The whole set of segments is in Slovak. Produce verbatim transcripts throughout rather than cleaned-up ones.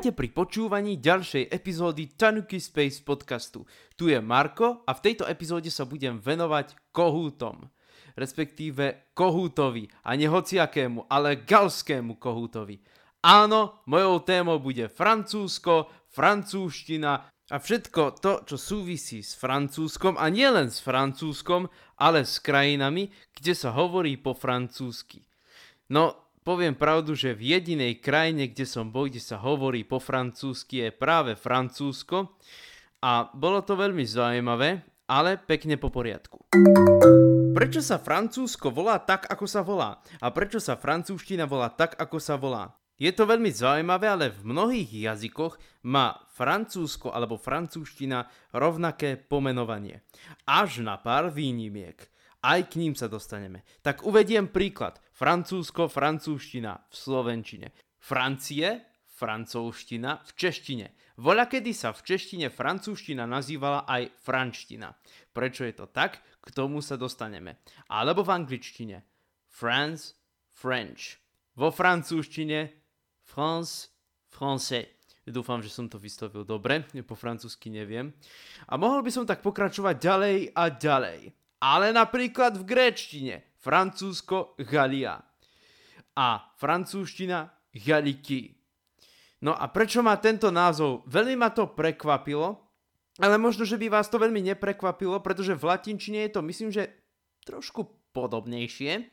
Vítajte pri počúvaní ďalšej epizódy Tanuki Space podcastu. Tu je Marko a v tejto epizóde sa budem venovať kohútom. Respektíve kohútovi a nie hociakému, ale galskému kohútovi. Áno, mojou témou bude Francúzsko, francúzština a všetko to, čo súvisí s Francúzskom a nielen s Francúzskom, ale s krajinami, kde sa hovorí po francúzsky. No, poviem pravdu, že v jedinej krajine, kde som bol, kde sa hovorí po francúzsky, je práve Francúzsko a bolo to veľmi zaujímavé, ale pekne po poriadku. Prečo sa Francúzsko volá tak, ako sa volá? A prečo sa francúzština volá tak, ako sa volá? Je to veľmi zaujímavé, ale v mnohých jazykoch má francúzsko alebo francúzština rovnaké pomenovanie. Až na pár výnimiek. Aj k ním sa dostaneme. Tak uvediem príklad. Francúzsko, francúzština v slovenčine. Francie, francúzština v češtine. Voľakedy sa v češtine francúzština nazývala aj franština. Prečo je to tak? K tomu sa dostaneme. Alebo v angličtine. France, French. Vo francúzštine France, Français. Dúfam, že som to vyslovil dobre. Po francúzsky neviem. A mohol by som tak pokračovať ďalej a ďalej. Ale napríklad v gréčtine Francúzsko Galia a francúzština Galiki. No a prečo má tento názov? Veľmi ma to prekvapilo, ale možno, že by vás to veľmi neprekvapilo, pretože v latinčine je to, myslím, že trošku podobnejšie.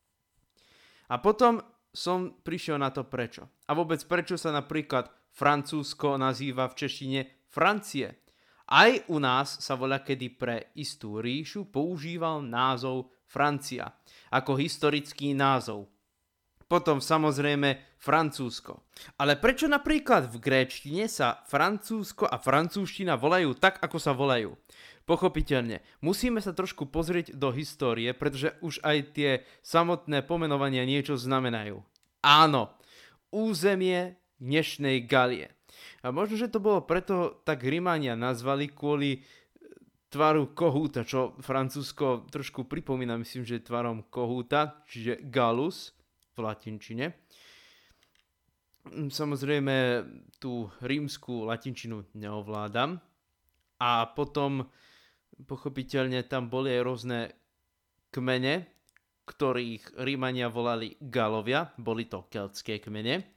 A potom som prišiel na to prečo. A vôbec prečo sa napríklad Francúzsko nazýva v češtine Francie. Aj u nás sa voľakedy pre istú ríšu používal názov Francia ako historický názov. Potom samozrejme Francúzsko. Ale prečo napríklad v gréčtine sa Francúzsko a francúzština volajú tak, ako sa volajú? Pochopiteľne, musíme sa trošku pozrieť do histórie, pretože už aj tie samotné pomenovania niečo znamenajú. Áno, územie dnešnej Galie. A možno, že to bolo preto tak Rimania nazvali kvôli tvaru kohúta, čo Francúzsko trošku pripomína, myslím, že tvarom kohúta, čiže Gallus v latinčine. Samozrejme, tú rímsku latinčinu neovládam. A potom, pochopiteľne, tam boli aj rôzne kmene, ktorých Rímania volali Galovia, boli to keltské kmene.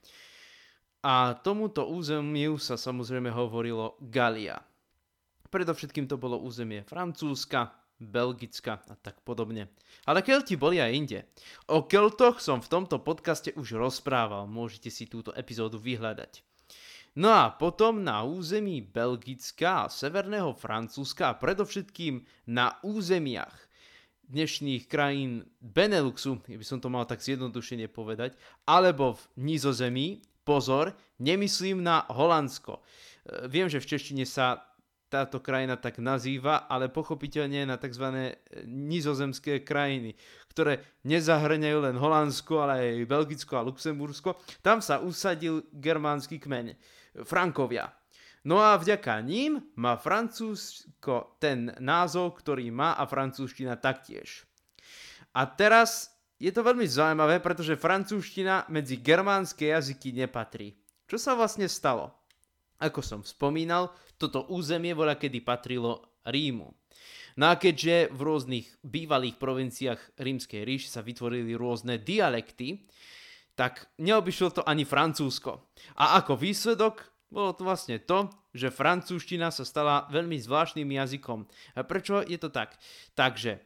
A tomuto územiu sa samozrejme hovorilo Galia. Predovšetkým to bolo územie Francúzska, Belgicka a tak podobne. Ale Kelti boli aj inde. O Keltoch som v tomto podcaste už rozprával, môžete si túto epizódu vyhľadať. No a potom na území Belgicka a severného Francúzska a predovšetkým na územiach dnešných krajín Beneluxu, by som to mal tak zjednodušene povedať, alebo v Nizozemí. Pozor, nemyslím na Holandsko. Viem, že v češtine sa táto krajina tak nazýva, ale pochopiteľne na tzv. Nizozemské krajiny, ktoré nezahrňajú len Holandsko, ale aj Belgicko a Luxembursko. Tam sa usadil germánsky kmeň, Frankovia. No a vďaka ním má Francúzsko ten názov, ktorý má a francúzština taktiež. A teraz je to veľmi zaujímavé, pretože francúzština medzi germánske jazyky nepatrí. Čo sa vlastne stalo? Ako som spomínal, toto územie voľakedy patrilo Rímu. No a keďže v rôznych bývalých provinciách Rímskej ríše sa vytvorili rôzne dialekty, tak neobyšlo to ani Francúzsko. A ako výsledok bolo to vlastne to, že francúzština sa stala veľmi zvláštnym jazykom. A prečo je to tak? Takže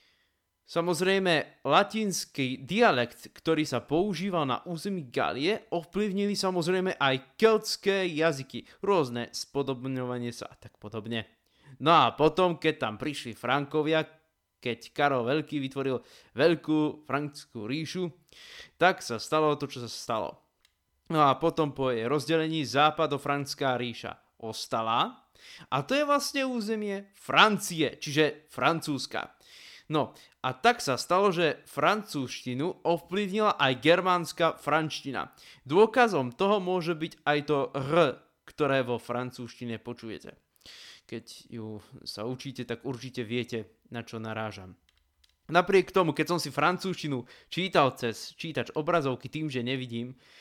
samozrejme, latinský dialekt, ktorý sa používal na území Galie, ovplyvnili samozrejme aj keltské jazyky, rôzne spodobňovanie sa a tak podobne. No a potom, keď tam prišli Frankovia, keď Karol Veľký vytvoril veľkú frankskú ríšu, tak sa stalo to, čo sa stalo. No a potom po jej rozdelení západofrankská ríša ostala a to je vlastne územie Francie, čiže Francúzska. No a tak sa stalo, že francúzštinu ovplyvnila aj germánska franština. Dôkazom toho môže byť aj to R, ktoré vo francúzštine počujete. Keď ju sa učíte, tak určite viete, na čo narážam. Napriek tomu, keď som si francúzštinu čítal cez čítač obrazovky tým, že nevidím,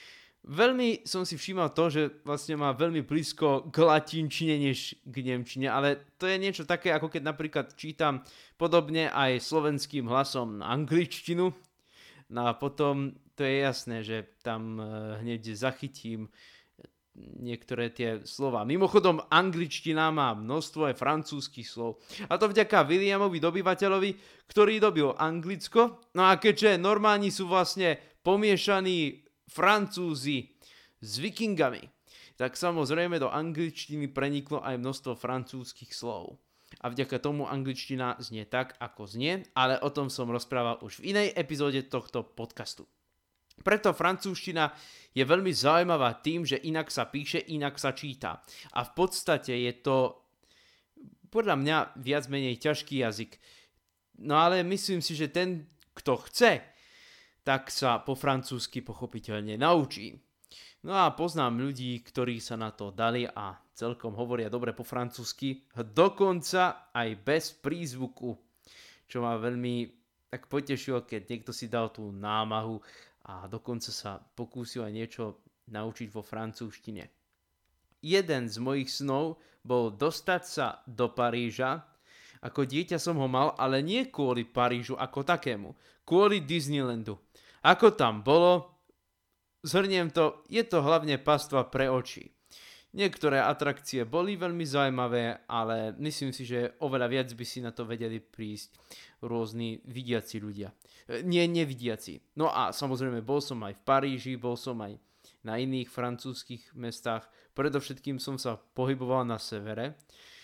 Veľmi som si všímal to, že vlastne má veľmi blízko k latinčine než k nemčine, ale to je niečo také, ako keď napríklad čítam podobne aj slovenským hlasom angličtinu. No a potom to je jasné, že tam hneď zachytím niektoré tie slova. Mimochodom, angličtina má množstvo aj francúzskych slov. A to vďaka Williamovi dobyvateľovi, ktorý dobil Anglicko. No a keďže Normáni sú vlastne pomiešaní Francúzi s Vikingami, tak samozrejme do angličtiny preniklo aj množstvo francúzskych slov. A vďaka tomu angličtina znie tak, ako znie, ale o tom som rozprával už v inej epizóde tohto podcastu. Preto francúzština je veľmi zaujímavá tým, že inak sa píše, inak sa číta. A v podstate je to podľa mňa viac menej ťažký jazyk. No ale myslím si, že ten, kto chce, tak sa po francúzsky pochopiteľne naučí. No a poznám ľudí, ktorí sa na to dali a celkom hovoria dobre po francúzsky, dokonca aj bez prízvuku, čo ma veľmi tak potešilo, keď niekto si dal tú námahu a dokonca sa pokúsil aj niečo naučiť vo francúzštine. Jeden z mojich snov bol dostať sa do Paríža. Ako dieťa som ho mal, ale nie kvôli Parížu ako takému, kvôli Disneylandu. Ako tam bolo, zhrniem to, je to hlavne pastva pre oči. Niektoré atrakcie boli veľmi zaujímavé, ale myslím si, že oveľa viac by si na to vedeli prísť rôzni vidiaci ľudia. Nie, nevidiaci. No a samozrejme bol som aj v Paríži, bol som aj na iných francúzskych mestách. Predovšetkým som sa pohyboval na severe.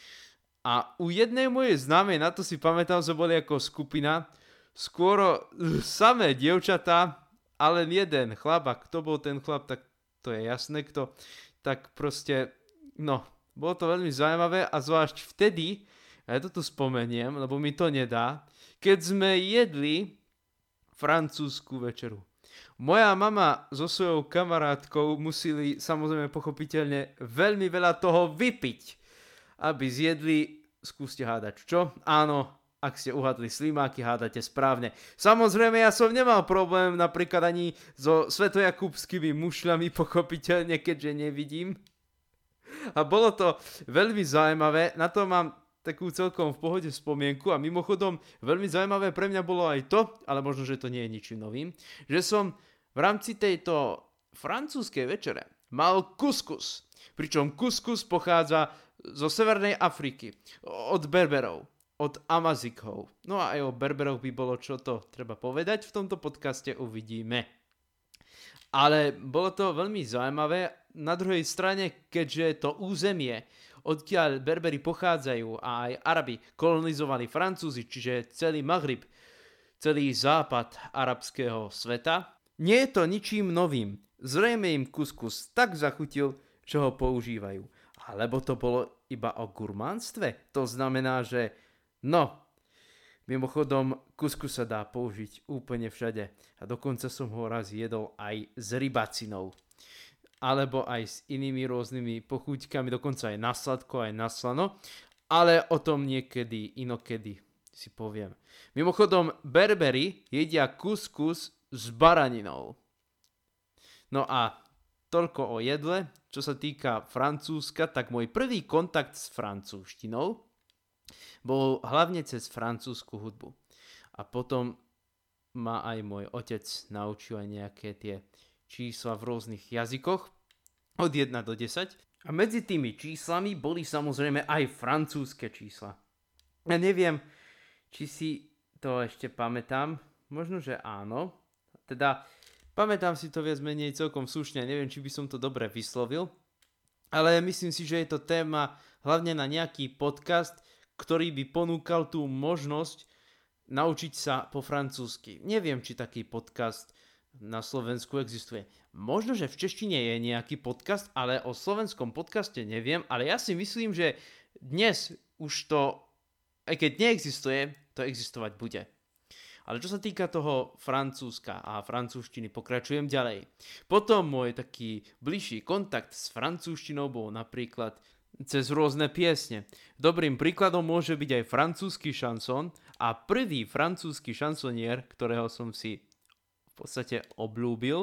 A u jednej mojej známej, na to si pamätám, že boli ako skupina, skôr samé dievčatá, ale jeden chlap, a kto bol ten chlap, tak to je jasné, kto, tak proste, no, bolo to veľmi zaujímavé a zvlášť vtedy, a ja to tu spomeniem, lebo mi to nedá, keď sme jedli francúzsku večeru. Moja mama so svojou kamarátkou museli samozrejme pochopiteľne veľmi veľa toho vypiť, aby zjedli, skúste hádať čo? Áno, ak ste uhadli slimáky, hádate správne. Samozrejme, ja som nemal problém napríklad ani so svetojakúbskými mušľami, pochopiteľne, keďže nevidím. A bolo to veľmi zaujímavé, na to mám takú celkom v pohode spomienku a mimochodom veľmi zaujímavé pre mňa bolo aj to, ale možno, že to nie je ničím novým, že som v rámci tejto francúzskej večere mal kuskus. Pričom kuskus pochádza zo Severnej Afriky, od Berberov, od Amazigov. No a aj o Berberoch by bolo čo to treba povedať, v tomto podcaste uvidíme. Ale bolo to veľmi zaujímavé. Na druhej strane, keďže to územie, odkiaľ Berberi pochádzajú a aj Arabi kolonizovali Francúzi, čiže celý Maghrib, celý západ arabského sveta, nie je to ničím novým. Zrejme im kuskus tak zachutil, že ho používajú. Alebo to bolo iba o gurmánstve? To znamená, že no, mimochodom kuskus sa dá použiť úplne všade. A dokonca som ho raz jedol aj s rybacinou. Alebo aj s inými rôznymi pochúťkami, dokonca aj na sladko, aj na slano. Ale o tom niekedy, inokedy si poviem. Mimochodom, Berberi jedia kuskus s baraninou. No a toľko o jedle. Čo sa týka Francúzska, tak môj prvý kontakt s francúzštinou bol hlavne cez francúzsku hudbu. A potom ma aj môj otec naučil aj nejaké tie čísla v rôznych jazykoch od jeden do desať. A medzi tými číslami boli samozrejme aj francúzske čísla. Ja neviem, či si to ešte pamätám. Možno, že áno. Teda pamätám si to viac menej celkom slušne. Neviem, či by som to dobre vyslovil. Ale myslím si, že je to téma hlavne na nejaký podcast, ktorý by ponúkal tú možnosť naučiť sa po francúzsky. Neviem, či taký podcast na Slovensku existuje. Možno, že v češtine je nejaký podcast, ale o slovenskom podcaste neviem. Ale ja si myslím, že dnes už to, aj keď neexistuje, to existovať bude. Ale čo sa týka toho Francúzska a francúzštiny, pokračujem ďalej. Potom môj taký bližší kontakt s francúzštinou bol napríklad cez rôzne piesne. Dobrým príkladom môže byť aj francúzsky šanson a prvý francúzsky šansonier, ktorého som si v podstate obľúbil,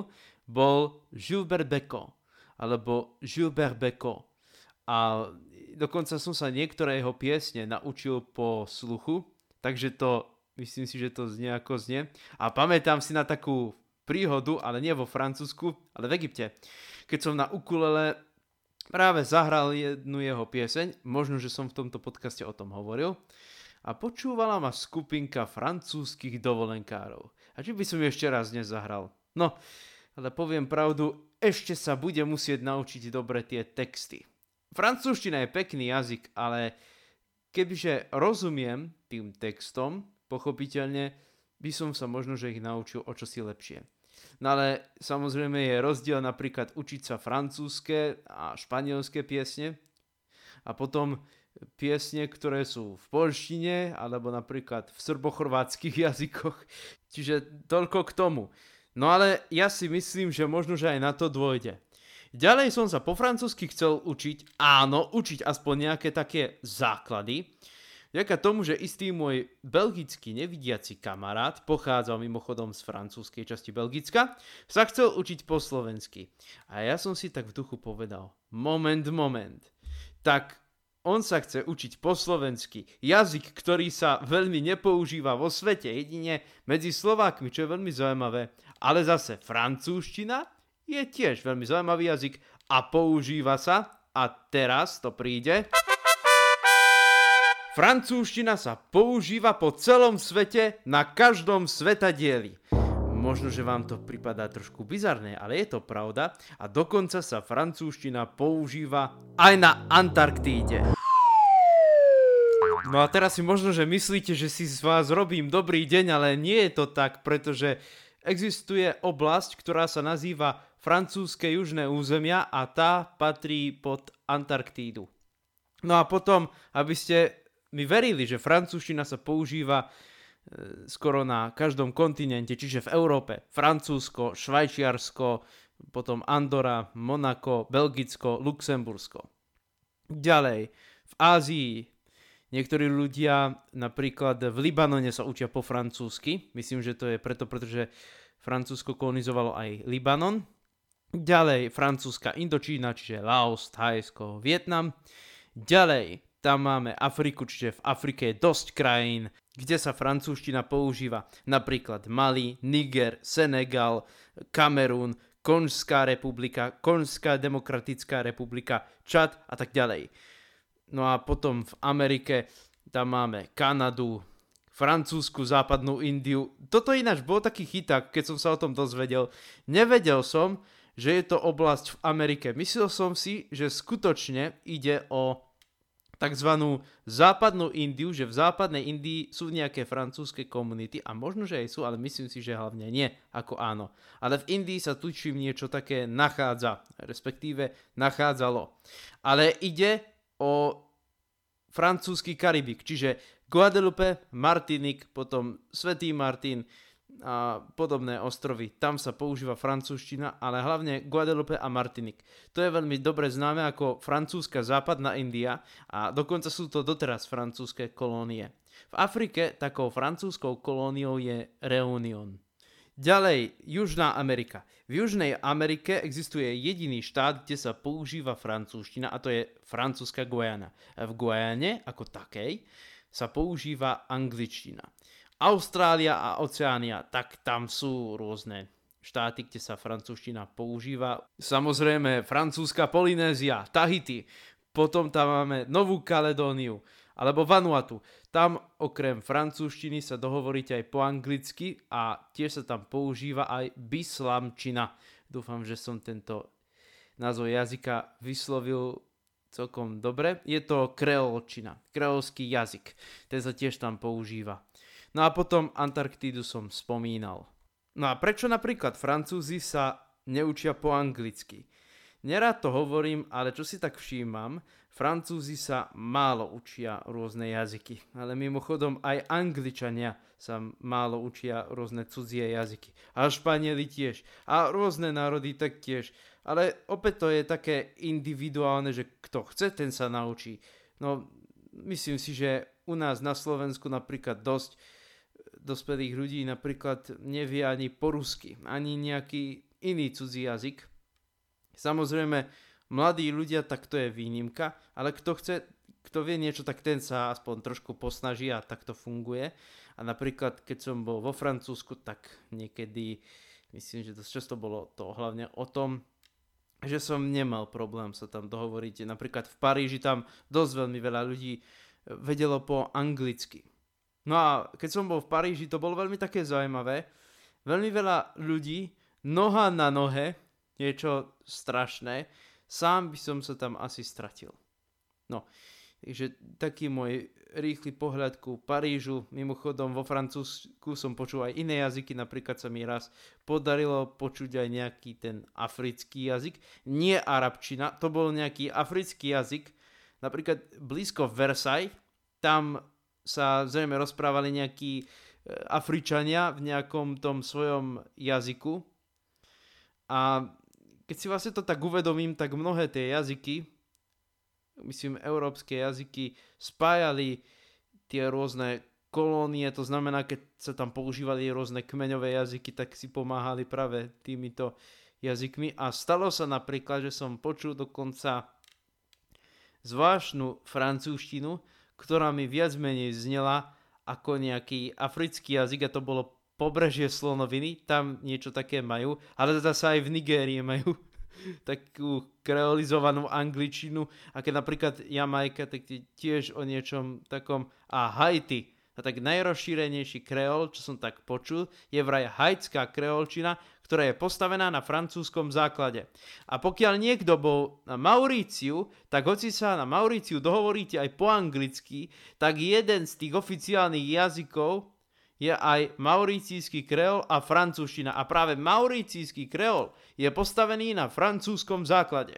bol Gilbert Bécaud, alebo Gilbert Bécaud. A dokonca som sa niektoré jeho piesne naučil po sluchu, takže to, myslím si, že to znie ako znie. A pamätám si na takú príhodu, ale nie vo Francúzsku, ale v Egypte. Keď som na ukulele práve zahral jednu jeho pieseň, možno, že som v tomto podcaste o tom hovoril, a počúvala ma skupinka francúzskych dovolenkárov. A či by som ju ešte raz nezahral? No, ale poviem pravdu, ešte sa budem musieť naučiť dobre tie texty. Francúzština je pekný jazyk, ale kebyže rozumiem tým textom, pochopiteľne by som sa možno, že ich naučil o čosi lepšie. No ale samozrejme je rozdiel napríklad učiť sa francúzske a španielské piesne a potom piesne, ktoré sú v poľštine alebo napríklad v srbochorvátskych jazykoch. Čiže toľko k tomu. No ale ja si myslím, že možno, že aj na to dôjde. Ďalej som sa po francúzsky chcel učiť, áno, učiť aspoň nejaké také základy. Vďaka tomu, že istý môj belgický nevidiaci kamarát, pochádzal mimochodom z francúzskej časti Belgicka, sa chcel učiť po slovensky. A ja som si tak v duchu povedal, moment, moment, tak on sa chce učiť po slovensky, jazyk, ktorý sa veľmi nepoužíva vo svete, jedine medzi Slovákmi, čo je veľmi zaujímavé, ale zase francúzština je tiež veľmi zaujímavý jazyk a používa sa, a teraz to príde. Francúzština sa používa po celom svete na každom svetadieli. Možno, že vám to pripadá trošku bizarné, ale je to pravda a dokonca sa francúzština používa aj na Antarktíde. No a teraz si možno, že myslíte, že si z vás robím dobrý deň, ale nie je to tak, pretože existuje oblasť, ktorá sa nazýva francúzske južné územia a tá patrí pod Antarktídu. No a potom, aby ste my verili, že francúzština sa používa e, skoro na každom kontinente, čiže v Európe. Francúzsko, Švajčiarsko, potom Andora, Monako, Belgicko, Luxembursko. Ďalej, v Ázii niektorí ľudia napríklad v Libanone sa učia po francúzsky. Myslím, že to je preto, pretože Francúzsko kolonizovalo aj Libanon. Ďalej, francúzska Indočína, čiže Laos, Thajsko, Vietnam. Ďalej, tam máme Afriku, čiže v Afrike je dosť krajín, kde sa francúzština používa. Napríklad Mali, Niger, Senegal, Kamerún, Konžská republika, Konžská demokratická republika, Čad a tak ďalej. No a potom v Amerike tam máme Kanadu, francúzsku západnú Indiu. Toto ináč bol taký chyták, keď som sa o tom dozvedel. Nevedel som, že je to oblasť v Amerike. Myslel som si, že skutočne ide o takzvanú západnú Indiu, že v západnej Indii sú nejaké francúzske komunity a možno, že aj sú, ale myslím si, že hlavne nie, ako áno. Ale v Indii sa tučím niečo také nachádza, respektíve nachádzalo. Ale ide o francúzsky Karibik, čiže Guadeloupe, Martinique, potom Svätý Martin a podobné ostrovy. Tam sa používa francúzština, ale hlavne Guadeloupe a Martinique. To je veľmi dobre známe ako francúzska západná India a dokonca sú to doteraz francúzske kolónie. V Afrike takou francúzskou kolóniou je Reunion. Ďalej, Južná Amerika. V Južnej Amerike existuje jediný štát, kde sa používa francúzština a to je francúzska Guajana. V Guajane ako takej sa používa angličtina. Austrália a Oceánia, tak tam sú rôzne štáty, kde sa francúzština používa. Samozrejme, francúzska Polynézia, Tahiti, potom tam máme Novú Kaledóniu, alebo Vanuatu. Tam okrem francúzštiny sa dohovoríte aj po anglicky a tiež sa tam používa aj bislamčina. Dúfam, že som tento názov jazyka vyslovil celkom dobre. Je to kreolčina, kreolský jazyk. Ten sa tiež tam používa. No a potom Antarktídu som spomínal. No a prečo napríklad Francúzi sa neučia po anglicky? Nerad to hovorím, ale čo si tak všímam, Francúzi sa málo učia rôzne jazyky. Ale mimochodom aj Angličania sa málo učia rôzne cudzie jazyky. A Španieli tiež. A rôzne národy taktiež. Ale opäť to je také individuálne, že kto chce, ten sa naučí. No, myslím si, že u nás na Slovensku napríklad dosť dospelých ľudí napríklad nevie ani po rusky, ani nejaký iný cudzí jazyk. Samozrejme, mladí ľudia, tak to je výnimka, ale kto chce, kto vie niečo, tak ten sa aspoň trošku posnaží a tak to funguje. A napríklad, keď som bol vo Francúzsku, tak niekedy, myslím, že dosť často bolo to hlavne o tom, že som nemal problém sa tam dohovoriť. Napríklad v Paríži tam dosť veľmi veľa ľudí vedelo po anglicky. No a keď som bol v Paríži, to bolo veľmi také zaujímavé. Veľmi veľa ľudí, noha na nohe, niečo strašné, sám by som sa tam asi stratil. No, takže taký môj rýchly pohľad ku Parížu. Mimochodom vo Francúzsku som počul aj iné jazyky, napríklad sa mi raz podarilo počuť aj nejaký ten africký jazyk. Nie arabčina, to bol nejaký africký jazyk. Napríklad blízko Versailles, tam sa zrejme rozprávali nejakí Afričania v nejakom tom svojom jazyku. A keď si vlastne to tak uvedomím, tak mnohé tie jazyky, myslím európske jazyky, spájali tie rôzne kolónie, to znamená, keď sa tam používali rôzne kmeňové jazyky, tak si pomáhali práve týmito jazykmi. A stalo sa napríklad, že som počul dokonca zvláštnu francúzštinu, ktorá mi viac menej znela ako nejaký africký jazyk, a to bolo pobrežie slonoviny, tam niečo také majú, ale zase aj v Nigérii majú takú kreolizovanú angličinu, a keď napríklad Jamajka, tak tiež o niečom takom, a Haiti, a tak najrozšírenejší kreol, čo som tak počul, je vraj haitská kreolčina, ktorá je postavená na francúzskom základe. A pokiaľ niekto bol na Mauríciu, tak hoci sa na Mauríciu dohovoríte aj po anglicky, tak jeden z tých oficiálnych jazykov je aj mauricijský kreol a francúzština. A práve mauricijský kreol je postavený na francúzskom základe.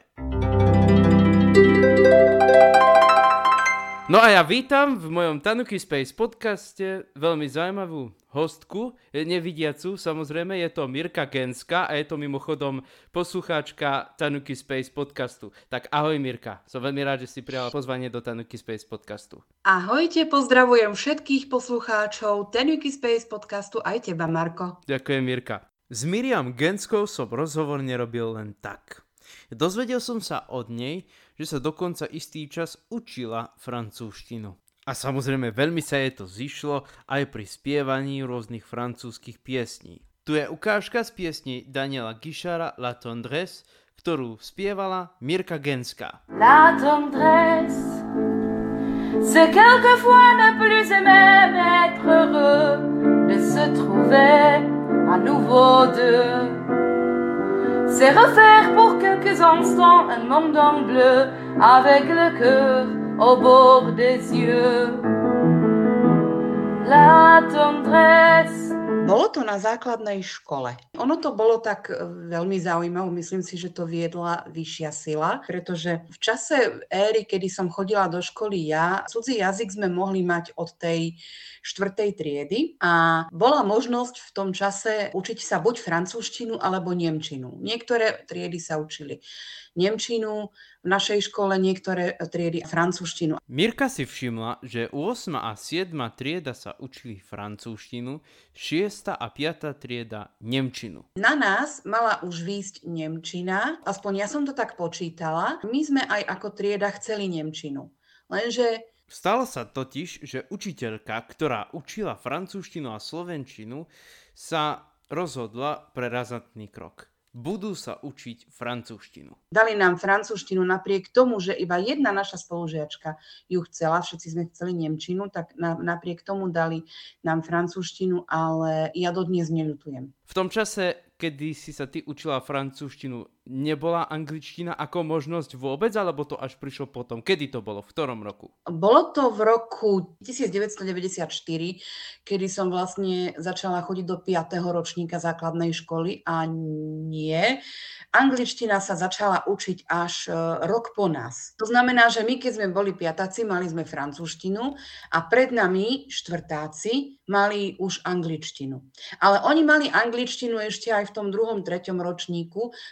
No a ja vítam v mojom Tanuki Space podcaste veľmi zaujímavú hostku, nevidiacu, samozrejme, je to Mirka Genská a je to mimochodom poslucháčka Tanuki Space podcastu. Tak ahoj Mirka, som veľmi rád, že si prijala pozvanie do Tanuki Space podcastu. Ahojte, pozdravujem všetkých poslucháčov Tanuki Space podcastu, aj teba, Marko. Ďakujem, Mirka. S Miriam Genskou som rozhovor nerobil len tak. Dozvedel som sa od nej, že sa dokonca istý čas učila francúzštinu. A samozrejme veľmi sa jej to zišlo aj pri spievaní rôznych francúzskych piesní. Tu je ukážka z piesni Daniela Guichara La Tendresse, ktorú spievala Mirka Genská. La tendresse, c'est quelquefois ne plus aimer mais être heureux de se trouver à nouveau deux. C'est refaire pour quelques instants un monde en bleu avec le cœur au bord des yeux. La tendresse. Bolo to na základnej škole. Ono to bolo tak veľmi zaujímavé, myslím si, že to viedla vyššia sila, pretože v čase éry, kedy som chodila do školy ja, cudzí jazyk sme mohli mať od tej štvrtej triedy a bola možnosť v tom čase učiť sa buď francúzštinu alebo nemčinu. Niektoré triedy sa učili nemčinu, v našej škole niektoré triedy francúzštinu. Mirka si všimla, že ôsma a siedma trieda sa učili francúzštinu, šiesta a piata trieda nemčinu. Na nás mala už výjsť nemčina, aspoň ja som to tak počítala. My sme aj ako trieda chceli nemčinu, lenže stalo sa totiž, že učiteľka, ktorá učila francúzštinu a slovenčinu, sa rozhodla pre razantný krok. Budú sa učiť francúzštinu. Dali nám francúzštinu napriek tomu, že iba jedna naša spolužiačka ju chcela, všetci sme chceli nemčinu, tak na, napriek tomu dali nám francúzštinu, ale ja dodnes neľutujem. V tom čase, kedy si sa ty učila francúzštinu, nebola angličtina ako možnosť vôbec, alebo to až prišlo potom? Kedy to bolo? V ktorom roku? Bolo to v roku devätnásťstodeväťdesiatštyri, kedy som vlastne začala chodiť do piateho ročníka základnej školy a nie. Angličtina sa začala učiť až rok po nás. To znamená, že my, keď sme boli piatáci, mali sme francúzštinu a pred nami štvrtáci mali už angličtinu. Ale oni mali angličtinu ešte aj v tom druhom, treťom ročníku. My sme ju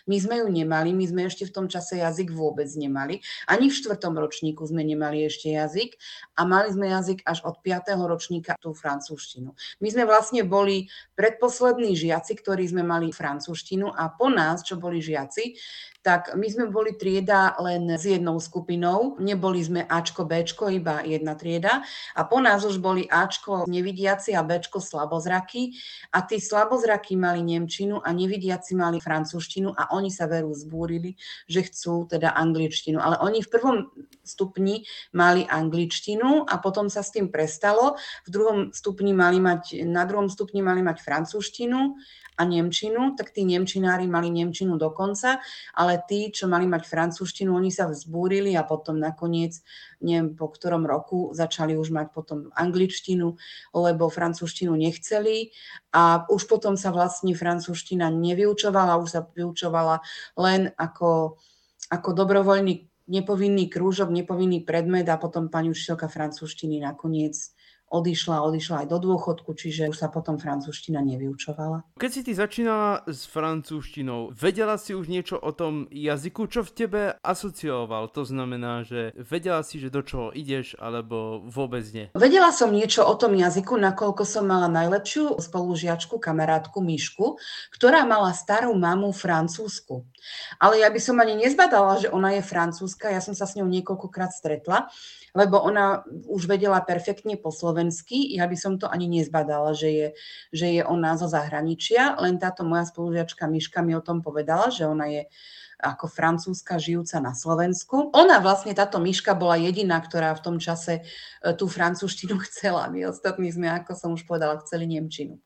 ju nemali, my sme ešte v tom čase jazyk vôbec nemali, ani v štvrtom ročníku sme nemali ešte jazyk a mali sme jazyk až od piateho ročníka tú francúzštinu. My sme vlastne boli predposlední žiaci, ktorí sme mali francúzštinu a po nás, čo boli žiaci, tak my sme boli trieda len s jednou skupinou, neboli sme Ačko, Bčko, iba jedna trieda a po nás už boli Ačko nevidiaci a Bčko slabozraky a tí slabozraky mali nemčinu a nevidiaci mali francúzštinu a oni sa veru zbúrili, že chcú teda angličtinu, ale oni v prvom stupni mali angličtinu a potom sa s tým prestalo, v druhom stupni mali mať, na druhom stupni mali mať francúzštinu a nemčinu, tak tí nemčinári mali nemčinu dokonca, ale tí, čo mali mať francúzštinu, oni sa vzbúrili a potom nakoniec, neviem po ktorom roku, začali už mať potom angličtinu, lebo francúzštinu nechceli a už potom sa vlastne francúzština nevyučovala, už sa vyučovala len ako, ako dobrovoľný nepovinný krúžok, nepovinný predmet a potom pani učiteľka francúzštiny nakoniec odišla, odišla aj do dôchodku, čiže už sa potom francúzština nevyučovala. Keď si ty začínala s francúzštinou, vedela si už niečo o tom jazyku, čo v tebe asocioval? To znamená, že vedela si, že do čoho ideš, alebo vôbec nie? Vedela som niečo o tom jazyku, nakoľko som mala najlepšiu spolužiačku, kamarátku Mišku, ktorá mala starú mamu francúzsku. Ale ja by som ani nezbadala, že ona je francúzska, ja som sa s ňou niekoľkokrát stretla, lebo ona už vedela perfektne po slovensky, ja by som to ani nezbadala, že je, že je ona zo zahraničia, len táto moja spolužiačka Miška mi o tom povedala, že ona je ako francúzska žijúca na Slovensku. Ona vlastne, táto Miška bola jediná, ktorá v tom čase tú francúzštinu chcela. My ostatní sme, ako som už povedala, chceli nemčinu.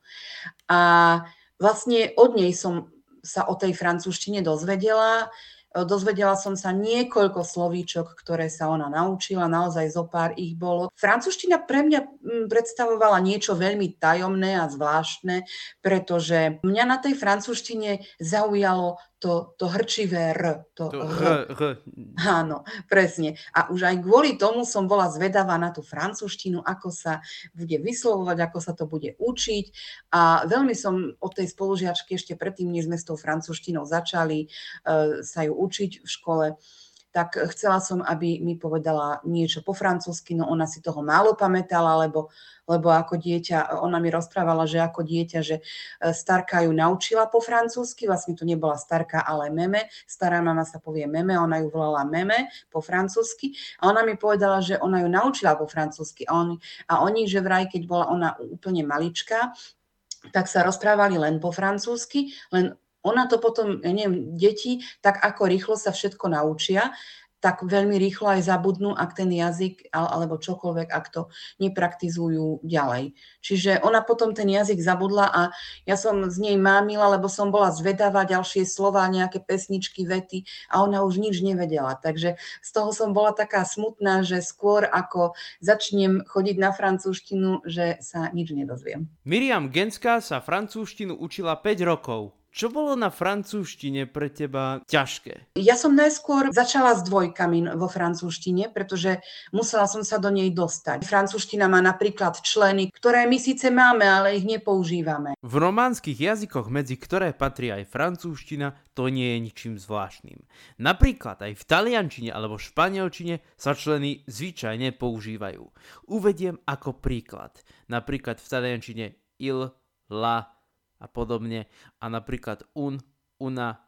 A vlastne od nej som sa o tej francúzštine dozvedela. Dozvedela som sa niekoľko slovíčok, ktoré sa ona naučila, naozaj zo pár ich bolo. Francúzština pre mňa predstavovala niečo veľmi tajomné a zvláštne, pretože mňa na tej francúzštine zaujalo to, to hrčivé R. To, to R. R. Áno, presne. A už aj kvôli tomu som bola zvedavá na tú francúzštinu, ako sa bude vyslovovať, ako sa to bude učiť. A veľmi som od tej spolužiačky ešte predtým, než sme s tou francúzštinou začali uh, sa ju učiť v škole, tak chcela som, aby mi povedala niečo po francúzsky, no ona si toho málo pamätala, lebo, lebo ako dieťa, ona mi rozprávala, že ako dieťa, že starka ju naučila po francúzsky, vlastne to nebola starka, ale meme, stará mama sa povie meme, ona ju volala meme po francúzsky a ona mi povedala, že ona ju naučila po francúzsky a oni, a oni že vraj, keď bola ona úplne maličká, tak sa rozprávali len po francúzsky, len ona to potom, ja neviem, deti tak ako rýchlo sa všetko naučia, tak veľmi rýchlo aj zabudnú, ak ten jazyk alebo čokoľvek, ak to nepraktizujú ďalej. Čiže ona potom ten jazyk zabudla a ja som z nej mámila, lebo som bola zvedavá ďalšie slova, nejaké pesničky, vety a ona už nič nevedela. Takže z toho som bola taká smutná, že skôr ako začnem chodiť na francúzštinu, že sa nič nedozviem. Miriam Genská sa francúzštinu učila päť rokov. Čo bolo na francúzštine pre teba ťažké? Ja som najskôr začala s dvojkami vo francúzštine, pretože musela som sa do nej dostať. Francúzština má napríklad členy, ktoré my síce máme, ale ich nepoužívame. V románskych jazykoch, medzi ktoré patrí aj francúzština, to nie je ničím zvláštnym. Napríklad aj v taliančine alebo španielčine sa členy zvyčajne používajú. Uvediem ako príklad. Napríklad v taliančine il, la, a podobne. A napríklad un, una,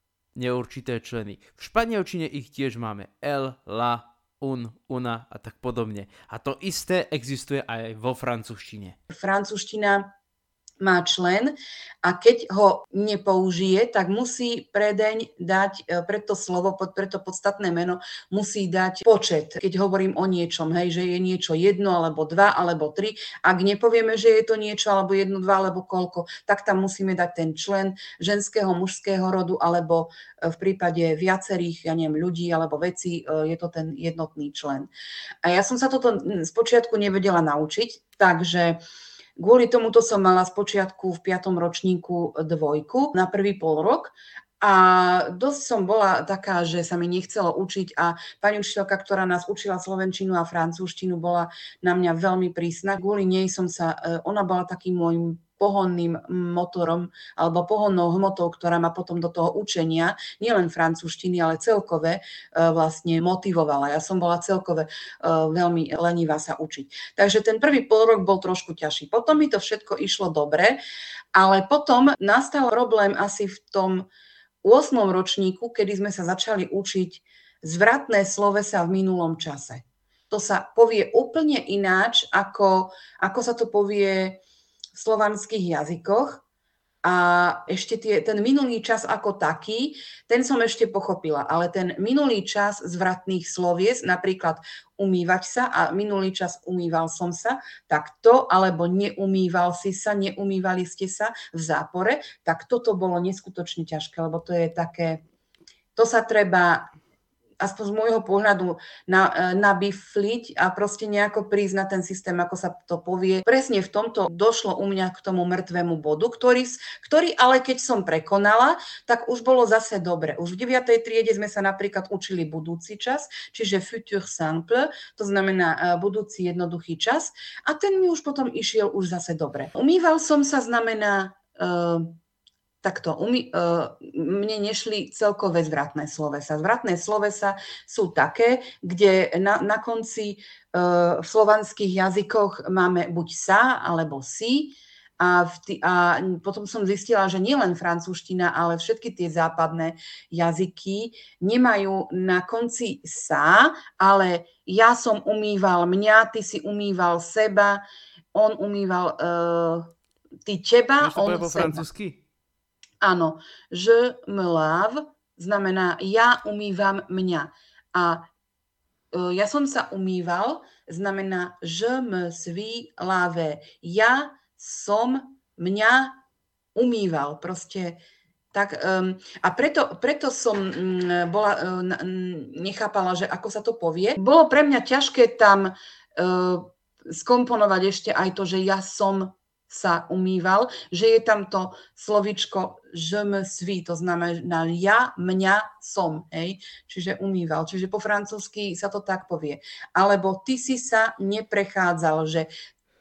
neurčité členy. V španielčine ich tiež máme el, la, un, una a tak podobne. A to isté existuje aj vo francúzštine. Francúzština má člen a keď ho nepoužije, tak musí predeň dať, pre to slovo, pre to podstatné meno, musí dať počet. Keď hovorím o niečom, hej, že je niečo jedno, alebo dva, alebo tri, ak nepovieme, že je to niečo, alebo jedno, dva, alebo koľko, tak tam musíme dať ten člen ženského, mužského rodu, alebo v prípade viacerých, ja neviem, ľudí, alebo veci, je to ten jednotný člen. A ja som sa toto spočiatku nevedela naučiť, takže kvôli tomuto som mala spočiatku v piatom ročníku dvojku na prvý pol rok a dosť som bola taká, že sa mi nechcelo učiť a pani učiteľka, ktorá nás učila slovenčinu a francúzštinu, bola na mňa veľmi prísna. Kvôli nej som sa, ona bola takým môjim pohonným motorom alebo pohonnou hmotou, ktorá ma potom do toho učenia, nielen francúzštiny, ale celkové vlastne motivovala. Ja som bola celkové veľmi lenivá sa učiť. Takže ten prvý polrok bol trošku ťažší. Potom mi to všetko išlo dobre, ale potom nastal problém asi v tom ôsmom ročníku, kedy sme sa začali učiť zvratné slovesa v minulom čase. To sa povie úplne ináč, ako, ako sa to povie v slovanských jazykoch. A ešte tie, ten minulý čas ako taký, ten som ešte pochopila, ale ten minulý čas zvratných slovies, napríklad umývať sa a minulý čas umýval som sa, tak to, alebo neumýval si sa, neumývali ste sa v zápore, tak toto bolo neskutočne ťažké, lebo to je také, to sa treba aspoň z môjho pohľadu na, nabifliť a proste nejako prísť na ten systém, ako sa to povie. Presne v tomto došlo u mňa k tomu mŕtvemu bodu, ktorý, ktorý ale keď som prekonala, tak už bolo zase dobre. Už v deviatej triede sme sa napríklad učili budúci čas, čiže futur simple, to znamená budúci jednoduchý čas a ten mi už potom išiel už zase dobre. Umýval som sa znamená... Uh, Takto, umí, uh, mne nešli celkové zvratné slovesa. Zvratné slovesa sú také, kde na, na konci uh, v slovanských jazykoch máme buď sa, alebo si. A, v tý, a potom som zistila, že nielen francúzština, ale všetky tie západné jazyky nemajú na konci sa, ale ja som umýval mňa, ty si umýval seba, on umýval uh, ty teba, Víš, on po seba. Francúzsky? Áno, je me lave znamená ja umývam mňa. A uh, ja som sa umýval znamená je me suis lavé. Ja som mňa umýval. Proste tak. Um, a preto, preto som um, bola, uh, nechápala, že ako sa to povie. Bolo pre mňa ťažké tam uh, skomponovať ešte aj to, že ja som sa umýval, že je tam to slovičko je me suis, to znamená ja, mňa, som, hej, čiže umýval. Čiže po francúzsky sa to tak povie. Alebo ty si sa neprechádzal, že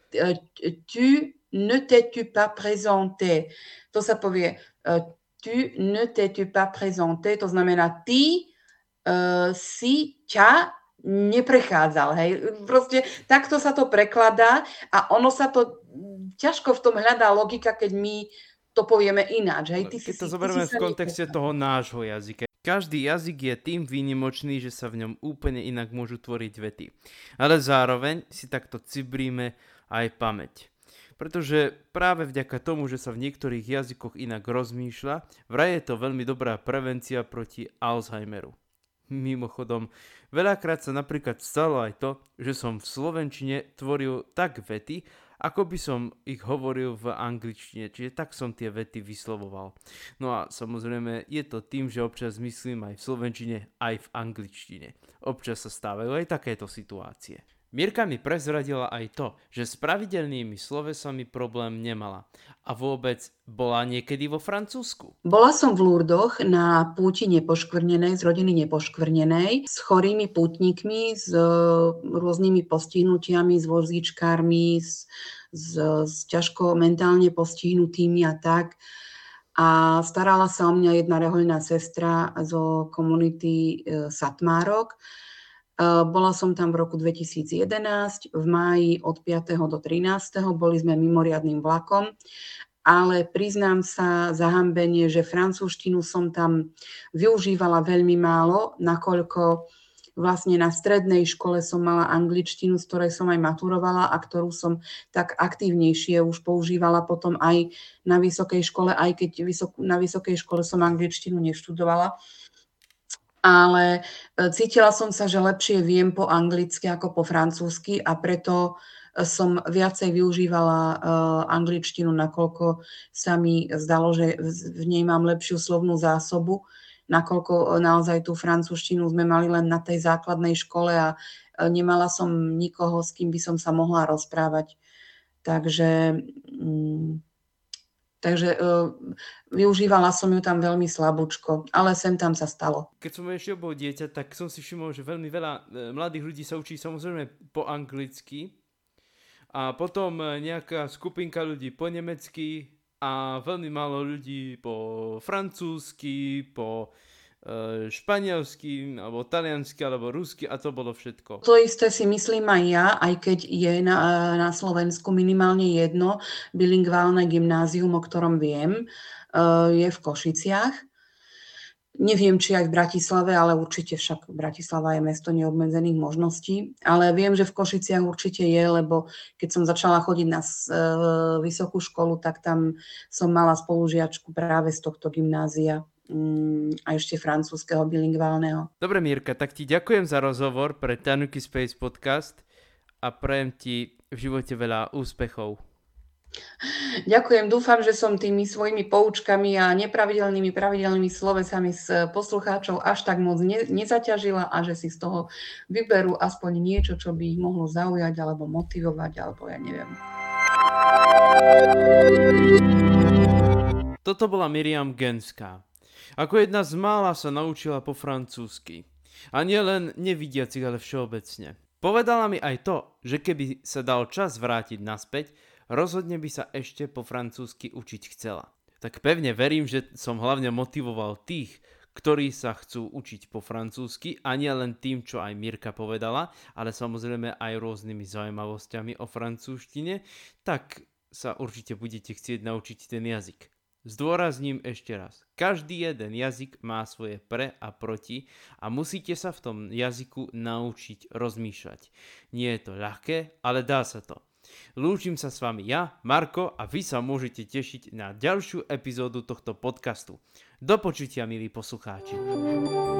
tu ne t'es-tu pas présenté. To sa povie tu ne t'es-tu pas présenté, to znamená ty uh, si ťa neprechádzal, hej. Proste takto sa to prekladá a ono sa to ťažko v tom hľadá logika, keď my to povieme ináč. Hej? Ty keď si, to ty zoberieme si v kontexte toho nášho jazyka. Každý jazyk je tým výnimočný, že sa v ňom úplne inak môžu tvoriť vety. Ale zároveň si takto cibríme aj pamäť. Pretože práve vďaka tomu, že sa v niektorých jazykoch inak rozmýšľa, vraj je to veľmi dobrá prevencia proti Alzheimeru. Mimochodom, veľakrát sa napríklad stalo aj to, že som v slovenčine tvoril tak vety, ako by som ich hovoril v angličtine, čiže tak som tie vety vyslovoval. No a samozrejme je to tým, že občas myslím aj v slovenčine, aj v angličtine. Občas sa stávajú aj takéto situácie. Mirka mi prezradila aj to, že s pravidelnými slovesami problém nemala. A vôbec bola niekedy vo Francúzsku? Bola som v Lurdoch na púti nepoškvrnenej, z rodiny nepoškvrnenej, s chorými pútnikmi, s rôznymi postihnutiami, s vozíčkármi, s, s, s ťažko mentálne postihnutými a tak. A starala sa o mňa jedna rehoľná sestra zo komunity Satmárok. Bola som tam v roku dvetisíc jedenásť, v máji od piateho do trinásteho boli sme mimoriadnym vlakom, ale priznám sa zahambenie, že francúzštinu som tam využívala veľmi málo, nakoľko vlastne na strednej škole som mala angličtinu, z ktorej som aj maturovala a ktorú som tak aktívnejšie už používala potom aj na vysokej škole, aj keď vysok, na vysokej škole som angličtinu neštudovala. Ale cítila som sa, že lepšie viem po anglicky ako po francúzsky a preto som viacej využívala uh, angličtinu, nakoľko sa mi zdalo, že v nej mám lepšiu slovnú zásobu, nakoľko naozaj tú francúzštinu sme mali len na tej základnej škole a nemala som nikoho, s kým by som sa mohla rozprávať. Takže... Um, Takže uh, využívala som ju tam veľmi slabúčko, ale sem tam sa stalo. Keď som ešte bol dieťa, tak som si všimol, že veľmi veľa e, mladých ľudí sa učí samozrejme po anglicky, a potom nejaká skupinka ľudí po nemecky a veľmi málo ľudí po francúzsky, po e, španielsky, alebo taliansky, alebo rusky a to bolo všetko. To isté si myslím aj ja, aj keď je na, na Slovensku minimálne jedno bilingválne gymnázium, o ktorom viem, je v Košiciach. Neviem, či aj v Bratislave, ale určite však Bratislava je mesto neobmedzených možností. Ale viem, že v Košiciach určite je, lebo keď som začala chodiť na vysokú školu, tak tam som mala spolužiačku práve z tohto gymnázia a ešte francúzskeho bilingválneho. Dobre, Mirka, tak ti ďakujem za rozhovor pre Tanuki Space podcast a prajem ti v živote veľa úspechov. Ďakujem, dúfam, že som tými svojimi poučkami a nepravidelnými pravidelnými slovesami s poslucháčov až tak moc ne, nezaťažila a že si z toho vyberú aspoň niečo, čo by ich mohlo zaujať alebo motivovať, alebo ja neviem. Toto bola Miriam Genská. Ako jedna z mála sa naučila po francúzsky. A nie len nevidiacich, ale všeobecne. Povedala mi aj to, že keby sa dal čas vrátiť naspäť, rozhodne by sa ešte po francúzsky učiť chcela. Tak pevne verím, že som hlavne motivoval tých, ktorí sa chcú učiť po francúzsky a nie len tým, čo aj Mirka povedala, ale samozrejme aj rôznymi zaujímavosťami o francúzštine, tak sa určite budete chcieť naučiť ten jazyk. Zdôrazním ešte raz, každý jeden jazyk má svoje pre a proti a musíte sa v tom jazyku naučiť rozmýšľať. Nie je to ľahké, ale dá sa to. Lúčim sa s vami ja, Marko, a vy sa môžete tešiť na ďalšiu epizódu tohto podcastu. Do počutia, milí poslucháči.